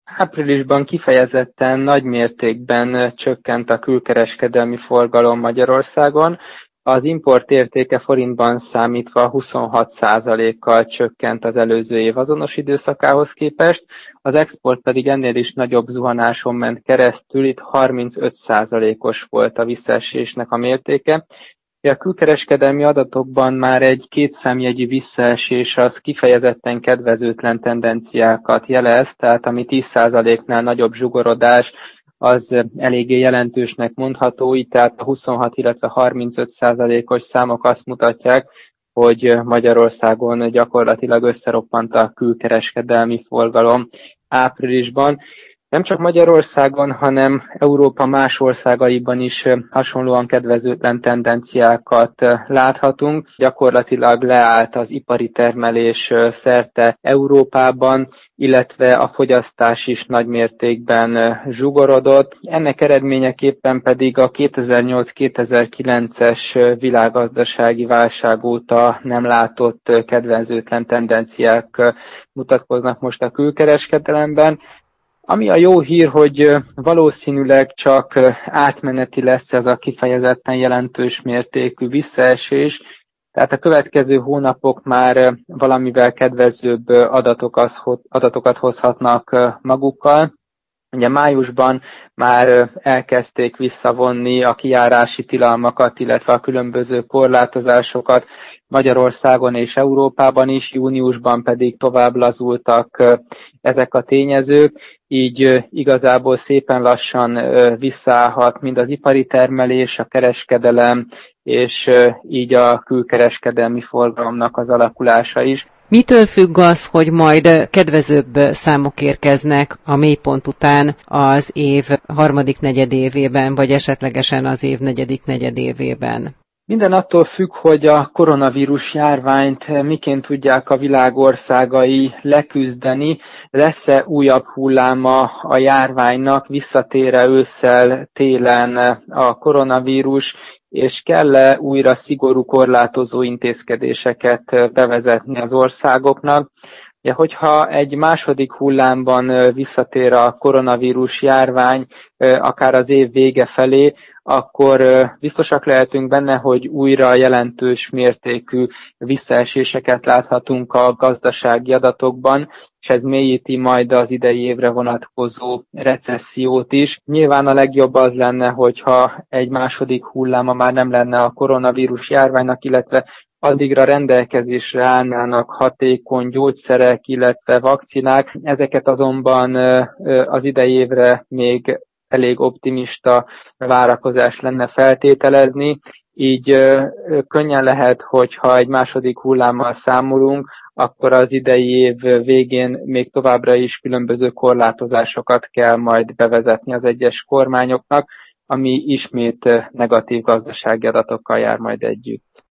Áprilisban kifejezetten nagy mértékben csökkent a külkereskedelmi forgalom Magyarországon. Az import értéke forintban számítva 26%-kal csökkent az előző év azonos időszakához képest, az export pedig ennél is nagyobb zuhanáson ment keresztül, itt 35%-os volt a visszaesésnek a mértéke. A külkereskedelmi adatokban már egy kétszámjegyű visszaesés az kifejezetten kedvezőtlen tendenciákat jelez, tehát ami 10%-nál nagyobb zsugorodás, az eléggé jelentősnek mondható, így tehát a 26, illetve 35%-os számok azt mutatják, hogy Magyarországon gyakorlatilag összeroppant a külkereskedelmi forgalom áprilisban. Nem csak Magyarországon, hanem Európa más országaiban is hasonlóan kedvezőtlen tendenciákat láthatunk. Gyakorlatilag leállt az ipari termelés szerte Európában, illetve a fogyasztás is nagymértékben zsugorodott. Ennek eredményeképpen pedig a 2008-2009-es világgazdasági válság óta nem látott kedvezőtlen tendenciák mutatkoznak most a külkereskedelemben. Ami a jó hír, hogy valószínűleg csak átmeneti lesz ez a kifejezetten jelentős mértékű visszaesés, tehát a következő hónapok már valamivel kedvezőbb adatokat hozhatnak magukkal. Ugye májusban már elkezdték visszavonni a kijárási tilalmakat, illetve a különböző korlátozásokat Magyarországon és Európában is, júniusban pedig tovább lazultak ezek a tényezők, így igazából szépen lassan visszaállhat mind az ipari termelés, a kereskedelem, és így a külkereskedelmi forgalomnak az alakulása is. Mitől függ az, hogy majd kedvezőbb számok érkeznek a mélypont után az év harmadik negyedévében, vagy esetlegesen az év negyedik negyedévében? Minden attól függ, hogy a koronavírus járványt miként tudják a világ országai leküzdeni, lesz-e újabb hulláma a járványnak, visszatér-e ősszel, télen a koronavírus, és kell-e újra szigorú korlátozó intézkedéseket bevezetni az országoknak. Ja, hogyha egy második hullámban visszatér a koronavírus járvány, akár az év vége felé, akkor biztosak lehetünk benne, hogy újra jelentős mértékű visszaeséseket láthatunk a gazdasági adatokban, és ez mélyíti majd az idei évre vonatkozó recessziót is. Nyilván a legjobb az lenne, hogyha egy második hulláma már nem lenne a koronavírus járványnak, illetve addigra rendelkezésre állnának hatékony gyógyszerek, illetve vakcinák. Ezeket azonban az idei évre még elég optimista várakozás lenne feltételezni, így könnyen lehet, hogyha egy második hullámmal számolunk, akkor az idei év végén még továbbra is különböző korlátozásokat kell majd bevezetni az egyes kormányoknak, ami ismét negatív gazdasági adatokkal jár majd együtt.